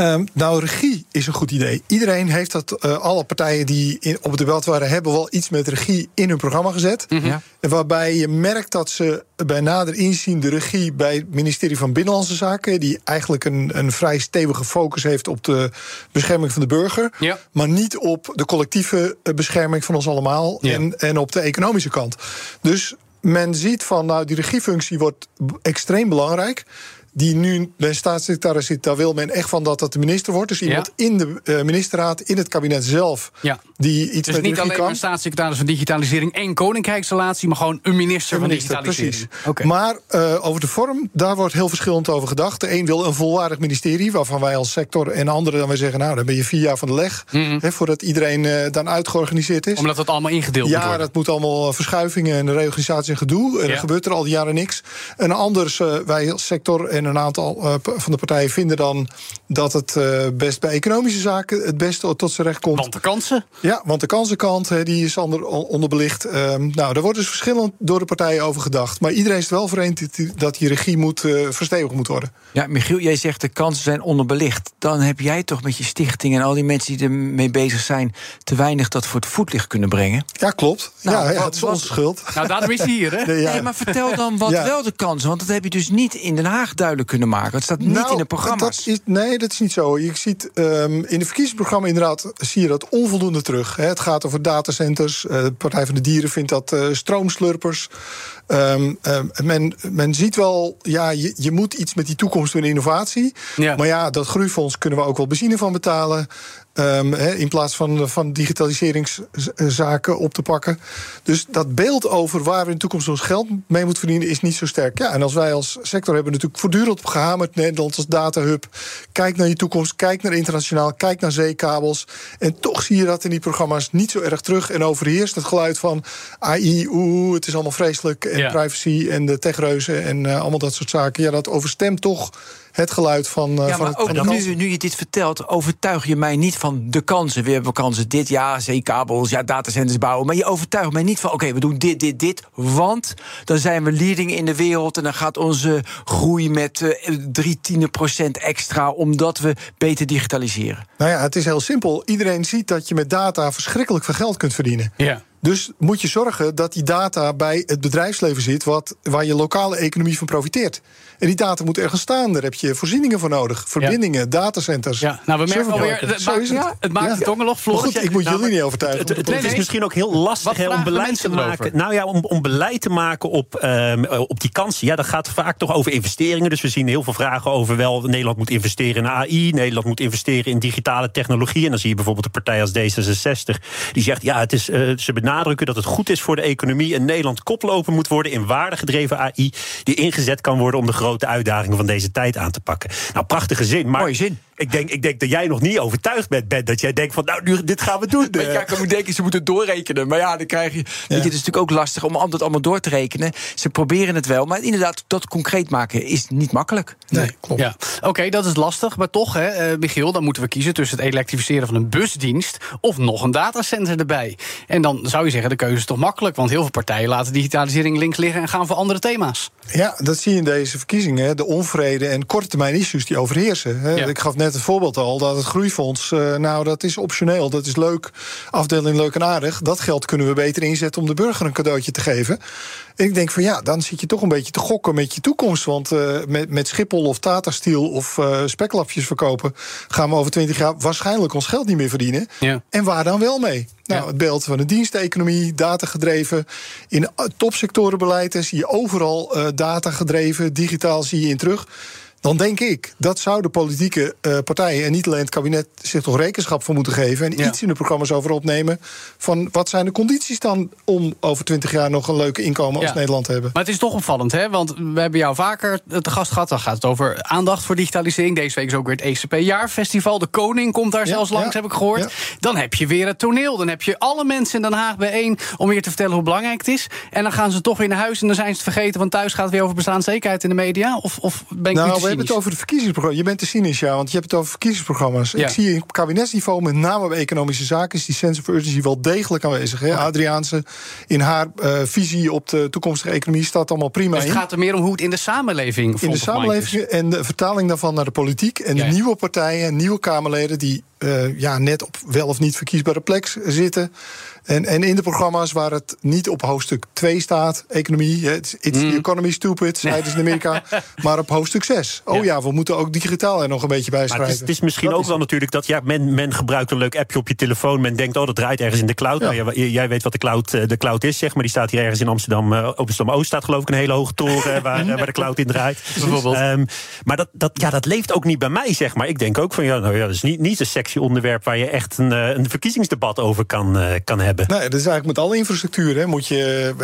Regie is een goed idee. Iedereen heeft dat, alle partijen die op het debat waren, hebben wel iets met regie in hun programma gezet. Mm-hmm. Ja. Waarbij je merkt dat ze bij nader inzien de regie bij het ministerie van Binnenlandse Zaken, die eigenlijk een vrij stevige focus heeft op de bescherming van de burger, maar niet op de collectieve bescherming van ons allemaal en op de economische kant. Dus men ziet van, die regiefunctie wordt extreem belangrijk. Die nu bij staatssecretaris zit, daar wil men echt van dat de minister wordt. Dus iemand in de ministerraad, in het kabinet zelf, die iets dus met niet regie alleen een staatssecretaris van digitalisering en koninkrijksrelatie, maar gewoon een minister van digitalisering. Precies. Okay. Maar over de vorm, daar wordt heel verschillend over gedacht. De een wil een volwaardig ministerie, waarvan wij als sector en anderen dan weer zeggen, dan ben je 4 jaar van de leg, voordat iedereen dan uitgeorganiseerd is. Omdat het allemaal ingedeeld moet worden. Ja, dat moet allemaal verschuivingen en reorganisatie en gedoe. En er gebeurt er al die jaren niks. En anders, wij als sector en een aantal van de partijen vinden dan dat het best bij economische zaken het beste tot zijn recht komt. Want de kansen? Ja, want de kansenkant die is onderbelicht. Daar wordt dus verschillend door de partijen over gedacht. Maar iedereen is het wel vereend dat die regie verstevigd moet worden. Ja, Michiel, jij zegt de kansen zijn onderbelicht. Dan heb jij toch met je stichting en al die mensen die ermee bezig zijn te weinig dat voor het voetlicht kunnen brengen? Ja, klopt. Het is onze schuld. Nou, daarom is hij hier, hè? Nee, maar vertel dan wat wel de kansen. Want dat heb je dus niet in Den Haag duidelijk kunnen maken. Het staat niet in de programma's. Dat is niet zo. Je ziet in de verkiezingsprogramma inderdaad zie je dat onvoldoende terug. Het gaat over datacenters. De Partij van de Dieren vindt dat stroomslurpers. Men ziet wel, je moet iets met die toekomst doen, innovatie. Ja. Maar dat groeifonds kunnen we ook wel benzine van betalen. In plaats van digitaliseringszaken op te pakken. Dus dat beeld over waar we in de toekomst ons geld mee moeten verdienen is niet zo sterk. Ja, en als wij als sector hebben natuurlijk voortdurend op gehamerd, Nederland als datahub. Kijk naar je toekomst, kijk naar internationaal, kijk naar zeekabels. En toch zie je dat in die programma's niet zo erg terug. En overheerst het geluid van AI, het is allemaal vreselijk. En privacy en de techreuzen en allemaal dat soort zaken. Ja, dat overstemt toch het geluid van maar het ook nu je dit vertelt, overtuig je mij niet van de kansen. We hebben kansen dit, zeekabels, datacenters bouwen. Maar je overtuigt mij niet van, oké, we doen dit. Want dan zijn we leading in de wereld en dan gaat onze groei met 0,3% extra, omdat we beter digitaliseren. Nou ja, het is heel simpel. Iedereen ziet dat je met data verschrikkelijk veel geld kunt verdienen. Ja. Dus moet je zorgen dat die data bij het bedrijfsleven zit waar je lokale economie van profiteert. En die data moet ergens staan. Daar heb je voorzieningen voor nodig. Verbindingen, datacenters. Ja, nou, we merken alweer, het maakt het ongeloog. Goed, ik moet jullie niet overtuigen. Het is misschien ook heel lastig om beleid te maken. Nou ja, om beleid te maken op die kansen. Ja, dat gaat vaak toch over investeringen. Dus we zien heel veel vragen over Nederland moet investeren in AI. Nederland moet investeren in digitale technologie. En dan zie je bijvoorbeeld een partij als D66. Die zegt, ze benadrukken dat het goed is voor de economie. En Nederland koploper moet worden in waardegedreven AI. Die ingezet kan worden om de grote uitdagingen van deze tijd aan te pakken. Nou, prachtige zin. Maar mooie zin. Ik denk dat jij nog niet overtuigd bent. Dat jij denkt van, dit gaan we doen. Ik kan denken, ze moeten doorrekenen. Maar ja, dan krijg je... Weet je, het is natuurlijk ook lastig om dat allemaal door te rekenen. Ze proberen het wel, maar inderdaad, dat concreet maken is niet makkelijk. Nee, klopt. Ja. Oké, dat is lastig, maar toch, Michiel, dan moeten we kiezen tussen het elektrificeren van een busdienst of nog een datacenter erbij. En dan zou je zeggen, de keuze is toch makkelijk, want heel veel partijen laten digitalisering links liggen en gaan voor andere thema's. Ja, dat zie je in deze verkiezingen. De onvrede en korte termijn issues die overheersen. Ja. Ik gaf net het voorbeeld al dat het groeifonds, dat is optioneel, dat is leuk, afdeling leuk en aardig. Dat geld kunnen we beter inzetten om de burger een cadeautje te geven. En ik denk van dan zit je toch een beetje te gokken met je toekomst. Want met Schiphol of Tata Steel of speklapjes verkopen gaan we over 20 jaar waarschijnlijk ons geld niet meer verdienen. Ja. En waar dan wel mee? Nou, het beeld van de diensteconomie, datagedreven. In topsectorenbeleid zie je overal datagedreven, digitaal zie je in terug. Dan denk ik, dat zouden politieke partijen en niet alleen het kabinet zich toch rekenschap voor moeten geven en iets in de programma's over opnemen van wat zijn de condities dan om over 20 jaar nog een leuke inkomen als Nederland te hebben. Maar het is toch opvallend, hè? Want we hebben jou vaker te gast gehad. Dan gaat het over aandacht voor digitalisering. Deze week is ook weer het ECP-jaarfestival. De koning komt daar zelfs langs, heb ik gehoord. Ja. Dan heb je weer het toneel. Dan heb je alle mensen in Den Haag bijeen om weer te vertellen hoe belangrijk het is. En dan gaan ze toch weer naar huis en dan zijn ze het vergeten, want thuis gaat het weer over bestaanszekerheid in de media. Of ben ik niet te we hebben het over de verkiezingsprogramma's. Je bent te cynisch, want je hebt het over verkiezingsprogramma's. Ja. Ik zie op kabinetsniveau, met name bij economische zaken, is die sense of urgency wel degelijk aanwezig. Hè? Adriaanse in haar visie op de toekomstige economie staat allemaal prima dus het gaat er meer om hoe het in de samenleving in de samenleving en de vertaling daarvan naar de politiek en de nieuwe partijen, nieuwe Kamerleden die net op wel of niet verkiesbare plek zitten. En in de programma's waar het niet op hoofdstuk 2 staat, economie, it's the economy stupid, zeiden ze in Amerika, maar op hoofdstuk 6. We moeten ook digitaal er nog een beetje bij schrijven. Het is misschien dat ook wel natuurlijk dat men gebruikt een leuk appje op je telefoon, men denkt, dat draait ergens in de cloud. Ja. Nou, jij weet wat de cloud is, zeg maar. Die staat hier ergens in Amsterdam-Oost, staat geloof ik een hele hoge toren waar de cloud in draait. Bijvoorbeeld. Maar dat leeft ook niet bij mij, zeg maar. Ik denk ook van, dat is niet een sexy onderwerp waar je echt een verkiezingsdebat over kan hebben. Nee, dat is eigenlijk met alle infrastructuur. Hè, moet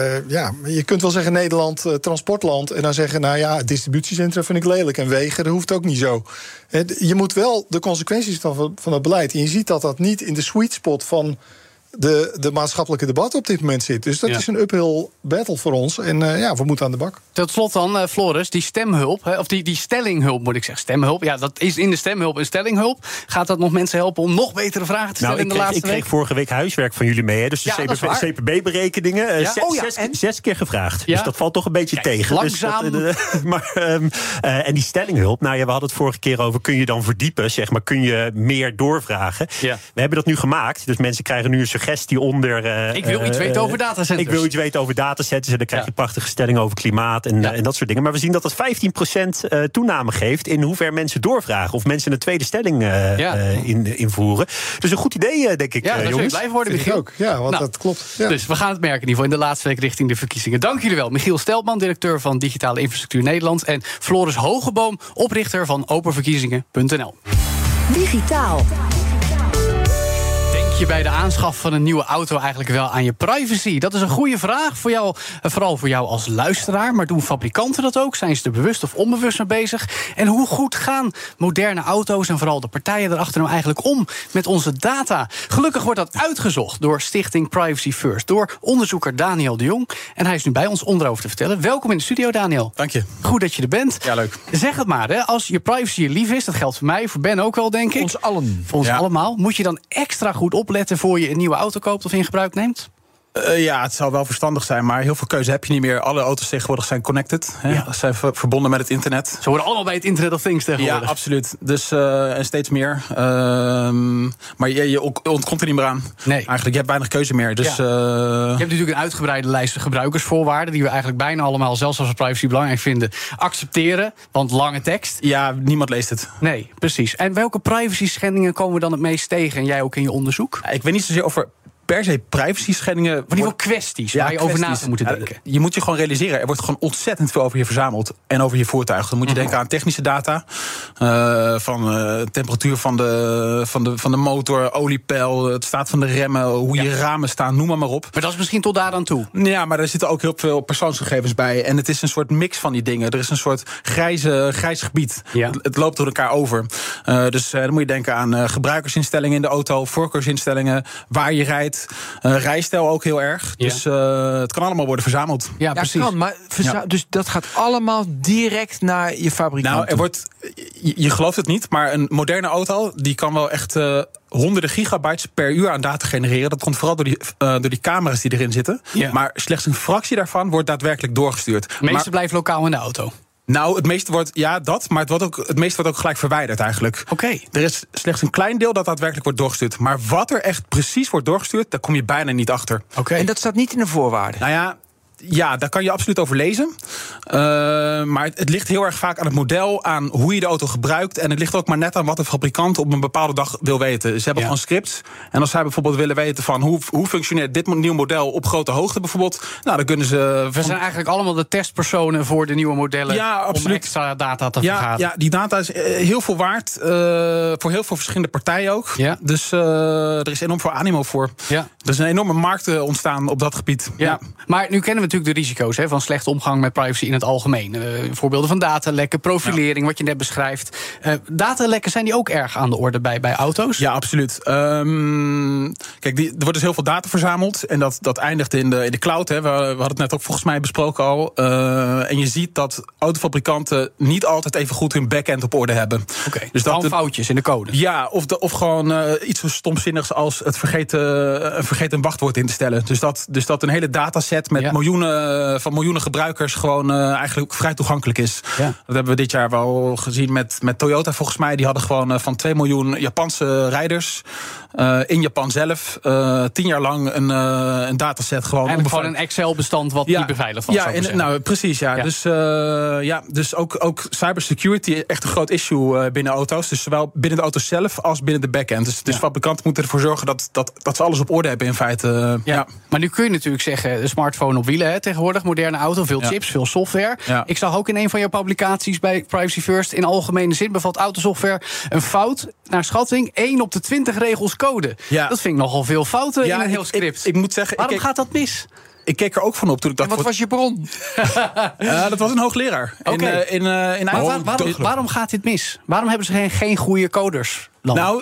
je kunt wel zeggen Nederland transportland en dan zeggen, distributiecentra vind ik lelijk en wegen, dat hoeft ook niet zo. Je moet wel de consequenties van het beleid. En je ziet dat niet in de sweet spot van de maatschappelijke debat op dit moment zit. Dus dat is een uphill battle voor ons. En we moeten aan de bak. Tot slot dan, Floris, die stemhulp, of die stellinghulp moet ik zeggen. Stemhulp, dat is in de stemhulp een stellinghulp. Gaat dat nog mensen helpen om nog betere vragen te stellen in de laatste week? Ik kreeg vorige week huiswerk van jullie mee. Hè? Dus de CPB-berekeningen. 6 keer gevraagd. Ja? Dus dat valt toch een beetje tegen. Langzaam. Dus en die stellinghulp, we hadden het vorige keer over, kun je dan verdiepen, zeg maar, kun je meer doorvragen? Ja. We hebben dat nu gemaakt. Dus mensen krijgen nu een suggestie onder. Ik wil iets weten over datacenters. Ik wil iets weten over datacenters. En dan krijg je prachtige stellingen over klimaat en dat soort dingen. Maar we zien dat 15% toename geeft in hoe ver mensen doorvragen. Of mensen een tweede stelling invoeren. Dus een goed idee, denk ik, jongens. Zul je blij worden, Michiel? Ook. Ja, want dat klopt. Ja. Dus we gaan het merken in ieder geval in de laatste week richting de verkiezingen. Dank jullie wel. Michiel Steltman, directeur van Digitale Infrastructuur Nederland. En Floris Hogeboom, oprichter van openverkiezingen.nl. Digitaal. je bij de aanschaf van een nieuwe auto eigenlijk wel aan je privacy? Dat is een goede vraag voor jou, vooral voor jou als luisteraar. Maar doen fabrikanten dat ook? Zijn ze er bewust of onbewust mee bezig? En hoe goed gaan moderne auto's en vooral de partijen erachter nou eigenlijk om met onze data? Gelukkig wordt dat uitgezocht door Stichting Privacy First, door onderzoeker Daniel de Jong. En hij is nu bij ons om erover te vertellen. Welkom in de studio, Daniel. Dank je. Goed dat je er bent. Ja, leuk. Zeg het maar, hè. Als je privacy je lief is, dat geldt voor mij, voor Ben ook wel, denk ik. Ons allen. Voor ons allemaal. Moet je dan extra goed opletten voor je een nieuwe auto koopt of in gebruik neemt? Ja, het zou wel verstandig zijn, maar heel veel keuze heb je niet meer. Alle auto's tegenwoordig zijn connected. Hè? Ja. Zijn verbonden met het internet. Ze worden allemaal bij het Internet of Things tegenwoordig. Ja, absoluut. Dus en steeds meer. Maar je ontkomt er niet meer aan. Nee. Eigenlijk, je hebt weinig keuze meer. Dus, Je hebt natuurlijk een uitgebreide lijst gebruikersvoorwaarden die we eigenlijk bijna allemaal, zelfs als we privacy belangrijk vinden, accepteren. Want lange tekst. Ja, niemand leest het. Nee, precies. En welke privacy schendingen komen we dan het meest tegen? En jij ook in je onderzoek? Ik weet niet zozeer over per se privacy-schendingen. Maar in ieder geval kwesties waar je over na zou moeten denken. Je moet je gewoon realiseren, er wordt gewoon ontzettend veel over je verzameld en over je voertuig. Dan moet je denken aan technische data, van temperatuur van de motor, oliepeil, het staat van de remmen, hoe je ramen staan, noem maar op. Maar dat is misschien tot daar aan toe. Ja, maar er zitten ook heel veel persoonsgegevens bij. En het is een soort mix van die dingen. Er is een soort grijs gebied. Ja. Het loopt door elkaar over. Dus dan moet je denken aan gebruikersinstellingen in de auto, voorkeursinstellingen, waar je rijdt. Rijstijl ook heel erg. Ja. Dus het kan allemaal worden verzameld. Ja, precies. Kan, maar dus dat gaat allemaal direct naar je fabrikant. Nou, je gelooft het niet, maar een moderne auto die kan wel echt honderden gigabytes per uur aan data genereren. Dat komt vooral door die camera's die erin zitten. Ja. Maar slechts een fractie daarvan wordt daadwerkelijk doorgestuurd. Het meeste blijft lokaal in de auto. Nou, het meeste wordt, maar het meeste wordt ook gelijk verwijderd eigenlijk. Oké. Er is slechts een klein deel dat daadwerkelijk wordt doorgestuurd. Maar wat er echt precies wordt doorgestuurd, daar kom je bijna niet achter. Oké. En dat staat niet in de voorwaarden? Nou ja, daar kan je absoluut over lezen. Maar het ligt heel erg vaak aan het model, aan hoe je de auto gebruikt. En het ligt ook maar net aan wat de fabrikant op een bepaalde dag wil weten. Ze hebben gewoon scripts. En als zij bijvoorbeeld willen weten van hoe functioneert dit nieuwe model op grote hoogte bijvoorbeeld, nou, dan kunnen ze. We zijn eigenlijk allemaal de testpersonen voor de nieuwe modellen. Ja, absoluut. Om extra data te vergaren. Ja, die data is heel veel waard. Voor heel veel verschillende partijen ook. Ja. Dus er is enorm veel animo voor. Ja. Er is een enorme markt ontstaan op dat gebied. Ja. Maar nu kennen we natuurlijk de risico's van slechte omgang met privacy in het algemeen. Voorbeelden van datalekken, profilering, wat je net beschrijft. Datalekken, zijn die ook erg aan de orde bij auto's? Ja, absoluut. Kijk, er wordt dus heel veel data verzameld. En dat eindigt in de cloud. Hè. We hadden het net ook volgens mij besproken al. En je ziet dat autofabrikanten niet altijd even goed hun backend op orde hebben. Oké, dus dat foutjes in de code. Ja, of gewoon iets zo stomzinnigs als het vergeten een wachtwoord in te stellen. Dus dat een hele dataset met miljoenen gebruikers gewoon eigenlijk vrij toegankelijk is. Ja. Dat hebben we dit jaar wel gezien met Toyota volgens mij. Die hadden gewoon van 2 miljoen Japanse rijders in Japan zelf 10 jaar lang een dataset gewoon. Eigenlijk gewoon een Excel-bestand wat niet beveiligd was. Ja, precies. Ja. Dus ook cybersecurity echt een groot issue binnen auto's. Dus zowel binnen de auto zelf als binnen de backend. Dus fabrikanten moeten ervoor zorgen dat ze alles op orde hebben in feite. Maar nu kun je natuurlijk zeggen, de smartphone op wielen tegenwoordig, moderne auto, veel chips, veel software. Ja. Ik zag ook in een van jouw publicaties bij Privacy First, in algemene zin bevat autosoftware een fout, naar schatting, 1 op de 20 regels code. Ja. Dat vind ik nogal veel fouten in een heel script. Ik moet zeggen, waarom gaat dat mis? Ik keek er ook van op toen ik dacht. En wat was je bron? Dat was een hoogleraar. Okay. Waarom gaat dit mis? Waarom hebben ze geen goede coders?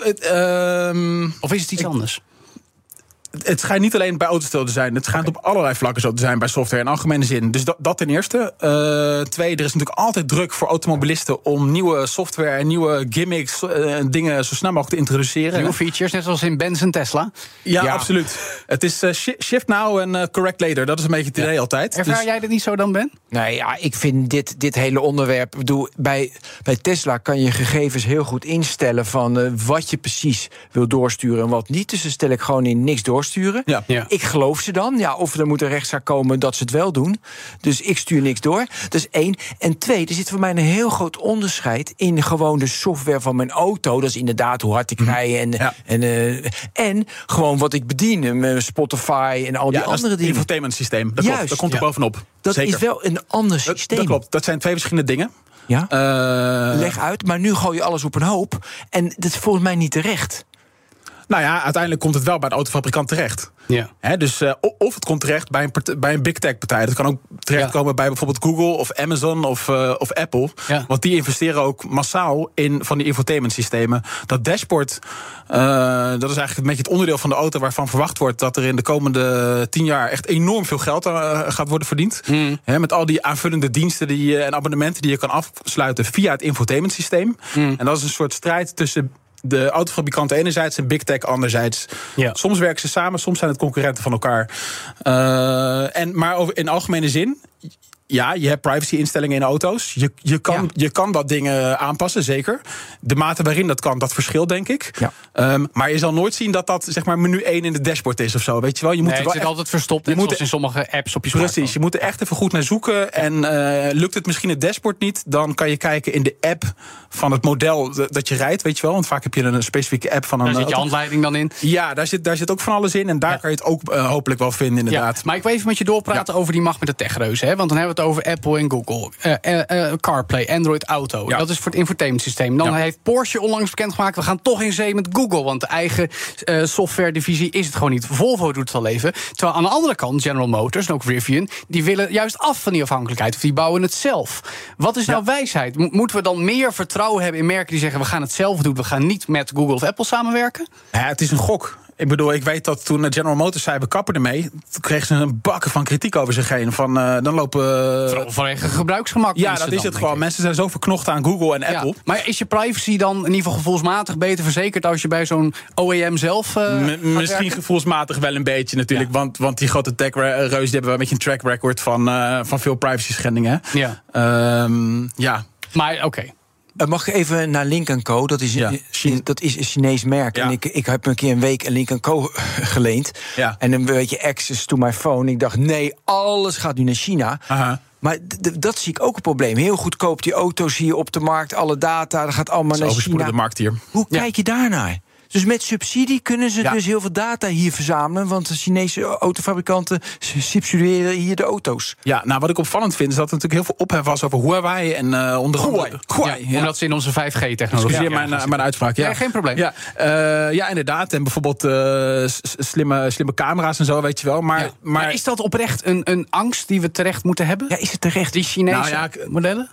Of is het iets anders? Het schijnt niet alleen bij auto's te zijn. Het schijnt op allerlei vlakken zo te zijn bij software in algemene zin. Dus dat ten eerste. 2, er is natuurlijk altijd druk voor automobilisten om nieuwe software en nieuwe gimmicks en dingen zo snel mogelijk te introduceren. Nieuwe features, net zoals in Benz en Tesla. Ja, absoluut. Het is shift now en correct later. Dat is een beetje het idee altijd. Ervaar jij dat niet zo dan, Ben? Nee, ja, ik vind dit hele onderwerp. Bij Tesla kan je gegevens heel goed instellen van wat je precies wil doorsturen en wat niet. Dus dan stel ik gewoon in niks doorsturen. Ja. Ik geloof ze dan. Ja, of er moet een rechtszaak komen dat ze het wel doen. Dus ik stuur niks door. Dat is 1. En 2, er zit voor mij een heel groot onderscheid in gewoon de software van mijn auto. Dat is inderdaad hoe hard ik rij en gewoon wat ik bedien. Mijn Spotify en al die andere dingen. Het infotainment systeem. Dat komt er bovenop. Dat Zeker. Is wel een ander systeem. Dat klopt. Dat zijn 2 verschillende dingen. Ja? Leg uit, maar nu gooi je alles op een hoop. En dat is volgens mij niet terecht. Nou ja, uiteindelijk komt het wel bij de autofabrikant terecht. Ja. Dus of het komt terecht bij een big tech partij. Dat kan ook terechtkomen bij bijvoorbeeld Google of Amazon of Apple. Ja. Want die investeren ook massaal in van die infotainment systemen. Dat dashboard, dat is eigenlijk een beetje het onderdeel van de auto waarvan verwacht wordt dat er in de komende 10 jaar echt enorm veel geld gaat worden verdiend. Met al die aanvullende diensten en abonnementen die je kan afsluiten via het infotainment systeem. En dat is een soort strijd tussen de autofabrikanten enerzijds en big tech anderzijds. Ja. Soms werken ze samen, soms zijn het concurrenten van elkaar. Maar in algemene zin, ja, je hebt privacy-instellingen in auto's. Je kan wat dingen aanpassen, zeker. De mate waarin dat kan, dat verschilt, denk ik. Ja. Maar je zal nooit zien dat zeg maar menu 1 in het dashboard is of zo. Weet je wel? Het zit altijd verstopt, zoals in sommige apps op je smartphone. Precies, je moet er echt even goed naar zoeken. En lukt het misschien het dashboard niet, dan kan je kijken in de app van het model dat je rijdt, weet je wel. Want vaak heb je een specifieke app van een Daar zit je handleiding dan in. Ja, daar zit ook van alles in. En daar kan je het ook hopelijk wel vinden, inderdaad. Ja, maar ik wil even met je doorpraten over die macht met de techreuzen. Want dan hebben we het over Apple en Google. CarPlay, Android Auto. Ja. Dat is voor het infotainment systeem. Dan heeft Porsche onlangs bekendgemaakt, we gaan toch in zee met Google. Want de eigen software divisie is het gewoon niet. Volvo doet het al even. Terwijl aan de andere kant, General Motors en ook Rivian, die willen juist af van die afhankelijkheid. Of die bouwen het zelf. Wat is nou wijsheid? Moeten we dan meer vertrouwen hebben in merken die zeggen, we gaan het zelf doen, we gaan niet met Google of Apple samenwerken? Ja, het is een gok. Ik bedoel, ik weet dat toen General Motors zei, we kappen ermee, toen kregen ze een bakken van kritiek over zich heen. Dan lopen... Vooral vanwege gebruiksgemak. Ja, dat is het gewoon. Mensen zijn zo verknocht aan Google en Apple. Maar is je privacy dan in ieder geval gevoelsmatig beter verzekerd als je bij zo'n OEM zelf misschien gevoelsmatig wel een beetje natuurlijk. Ja. Want die grote tech-reus die hebben een beetje een track record van veel privacy schendingen. Ja. Ja. Maar oké. Mag ik even naar Lynk & Co? Dat is een Chinees merk. Ja. En ik heb een keer een week een Lynk & Co geleend. Ja. En een beetje access to my phone. Ik dacht, nee, alles gaat nu naar China. Aha. Maar dat zie ik ook een probleem. Heel goedkoop die auto's hier op de markt. Alle data, dat gaat allemaal naar China. De markt hier. Hoe kijk je daarnaar? Dus met subsidie kunnen ze dus heel veel data hier verzamelen. Want de Chinese autofabrikanten subsidiëren hier de auto's. Ja, nou wat ik opvallend vind is dat er natuurlijk heel veel ophef was over Huawei. En onder andere omdat ze in onze 5G-technologie. Mijn uitspraak. Ja, geen probleem. Ja, inderdaad. En bijvoorbeeld slimme camera's en zo, weet je wel. Maar is dat oprecht een angst die we terecht moeten hebben? Ja, is het terecht? Die Chinese modellen?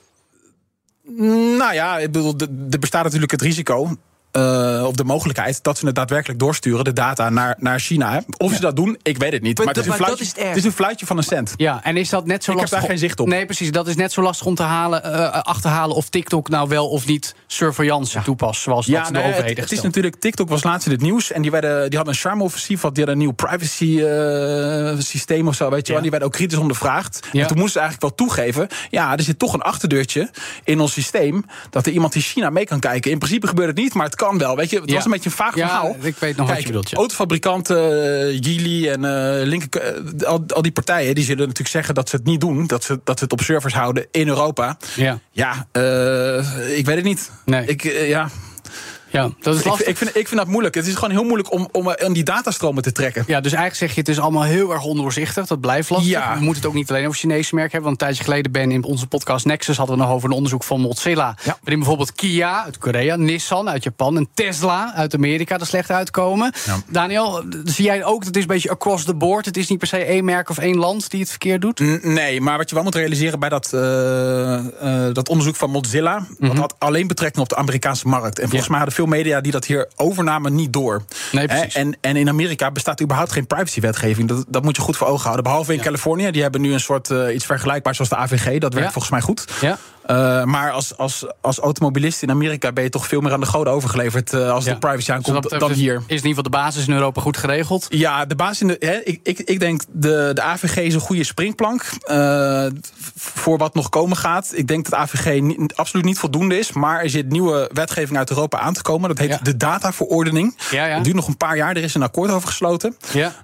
Nou ja, ik bedoel, er bestaat natuurlijk het risico. Of de mogelijkheid dat ze het daadwerkelijk doorsturen, de data naar China. Of ze dat doen, ik weet het niet. Maar het is een fluitje van een cent. Ja, en is dat net zo lastig? Ik heb daar geen zicht op. Nee, precies. Dat is net zo lastig om te achterhalen of TikTok nou wel of niet surveillance toepast, zoals dat de overheid het is natuurlijk, TikTok was laatst in het nieuws en die hadden een charme-offensief, die hadden een nieuw privacy systeem of zo, weet je wel. En die werden ook kritisch ondervraagd. Ja. En toen moesten ze eigenlijk wel toegeven, er zit toch een achterdeurtje in ons systeem dat er iemand in China mee kan kijken. In principe gebeurt het niet, maar het kan wel, weet je. Het was een beetje een vaag verhaal. Ik weet nog wat je bedoelt. Autofabrikanten, Geely en al die partijen, die zullen natuurlijk zeggen dat ze het niet doen, dat ze het op servers houden in Europa. Ik weet het niet. Nee. Ja, dat is lastig. Ik vind dat moeilijk. Het is gewoon heel moeilijk om die datastromen te trekken. Ja, dus eigenlijk zeg je, het is allemaal heel erg ondoorzichtig. Dat blijft lastig. Ja. We moeten het ook niet alleen over Chinese merken hebben. Want een tijdje geleden in onze podcast Nexus hadden we nog over een onderzoek van Mozilla. Ja. Waarin bijvoorbeeld Kia uit Korea, Nissan uit Japan en Tesla uit Amerika er slecht uitkomen. Ja. Daniel, zie jij ook, dat het is een beetje across the board. Het is niet per se één merk of één land die het verkeerd doet? Nee, maar wat je wel moet realiseren bij dat onderzoek van Mozilla, dat had alleen betrekking op de Amerikaanse markt. En volgens mij hadden veel media die dat hier overnamen niet door. Nee, precies. En in Amerika bestaat überhaupt geen privacywetgeving. Dat moet je goed voor ogen houden. Behalve in Californië. Die hebben nu een soort iets vergelijkbaars zoals de AVG. Dat werkt volgens mij goed. Ja. Maar als automobilist in Amerika ben je toch veel meer aan de goden overgeleverd als de privacy aankomt dan hier. Is in ieder geval de basis in Europa goed geregeld? Ja, de basis ik denk de AVG is een goede springplank voor wat nog komen gaat. Ik denk dat AVG absoluut niet voldoende is, maar er zit nieuwe wetgeving uit Europa aan te komen. Dat heet de dataverordening. Het duurt nog een paar jaar. Er is een akkoord over gesloten.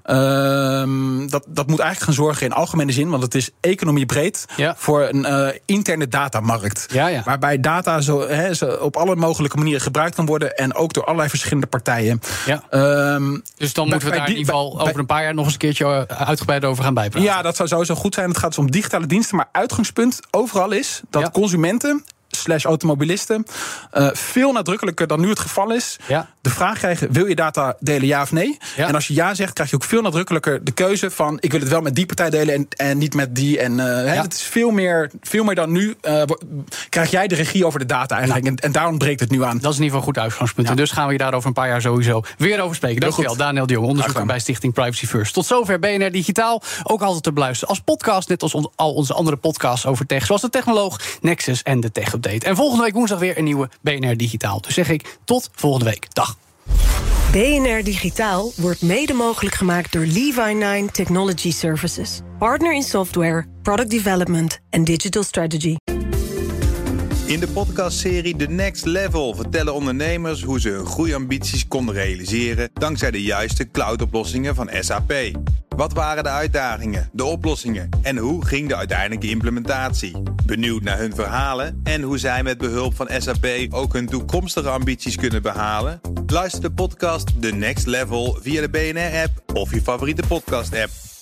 Dat moet eigenlijk gaan zorgen in algemene zin, want het is economiebreed voor een interne datamarkt. Waarbij data zo op alle mogelijke manieren gebruikt kan worden en ook door allerlei verschillende partijen. Dus dan moeten we daar in ieder geval over een paar jaar nog eens een keertje uitgebreid over gaan bijpraten. Ja, dat zou sowieso goed zijn. Het gaat dus om digitale diensten, maar uitgangspunt overal is dat consumenten automobilisten veel nadrukkelijker dan nu het geval is. Ja. De vraag krijgen, wil je data delen, ja of nee? Ja. En als je ja zegt, krijg je ook veel nadrukkelijker de keuze van, ik wil het wel met die partij delen en niet met die. En het is veel meer dan nu. Krijg jij de regie over de data eigenlijk. En daar ontbreekt het nu aan. Dat is in ieder geval een goed uitgangspunt. En dus gaan we je daar over een paar jaar sowieso weer over spreken. Dankjewel, Daniel de Jong, onderzoeker bij Stichting Privacy First. Tot zover BNR Digitaal. Ook altijd te beluisteren als podcast, net als al onze andere podcasts over tech, zoals de Technoloog, Nexus en de Tech Update. En volgende week woensdag weer een nieuwe BNR Digitaal. Dus zeg ik tot volgende week. Dag. BNR Digitaal wordt mede mogelijk gemaakt door Levi9 Technology Services. Partner in software, product development en digital strategy. In de podcastserie The Next Level vertellen ondernemers hoe ze hun groeiambities konden realiseren dankzij de juiste cloudoplossingen van SAP. Wat waren de uitdagingen, de oplossingen en hoe ging de uiteindelijke implementatie? Benieuwd naar hun verhalen en hoe zij met behulp van SAP ook hun toekomstige ambities kunnen behalen? Luister de podcast The Next Level via de BNR-app of je favoriete podcast-app.